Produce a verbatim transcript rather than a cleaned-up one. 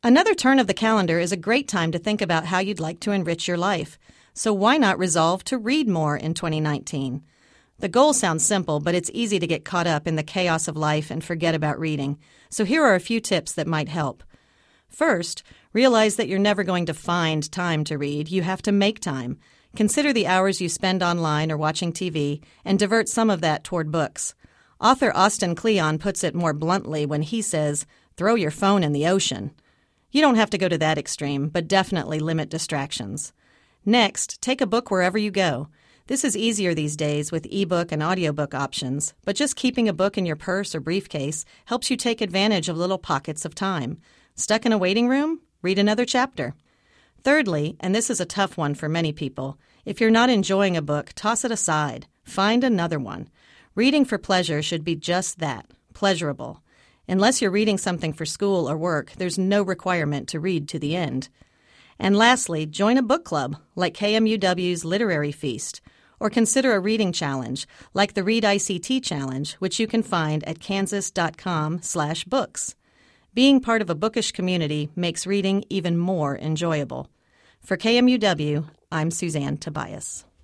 Another turn of the calendar is a great time to think about how you'd like to enrich your life. So why not resolve to read more in twenty nineteen? The goal sounds simple, but it's easy to get caught up in the chaos of life and forget about reading. So here are a few tips that might help. First, realize that you're never going to find time to read. You have to make time. Consider the hours you spend online or watching T V and divert some of that toward books. Author Austin Kleon puts it more bluntly when he says, "Throw your phone in the ocean." You don't have to go to that extreme, but definitely limit distractions. Next, take a book wherever you go. This is easier these days with ebook and audiobook options, but just keeping a book in your purse or briefcase helps you take advantage of little pockets of time. Stuck in a waiting room? Read another chapter. Thirdly, and this is a tough one for many people, if you're not enjoying a book, toss it aside. Find another one. Reading for pleasure should be just that, pleasurable. Unless you're reading something for school or work, there's no requirement to read to the end. And lastly, join a book club like K M U W's Literary Feast, or consider a reading challenge like the Read I C T Challenge, which you can find at kansas.com slash books. Being part of a bookish community makes reading even more enjoyable. For K M U W, I'm Suzanne Tobias.